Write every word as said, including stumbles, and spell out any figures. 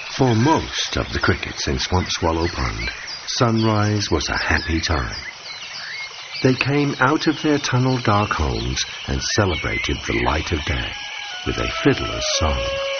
For most of the crickets in Swamp Swallow Pond, sunrise was a happy time. They came out of their tunnel-dark homes and celebrated the light of day with a fiddler's song.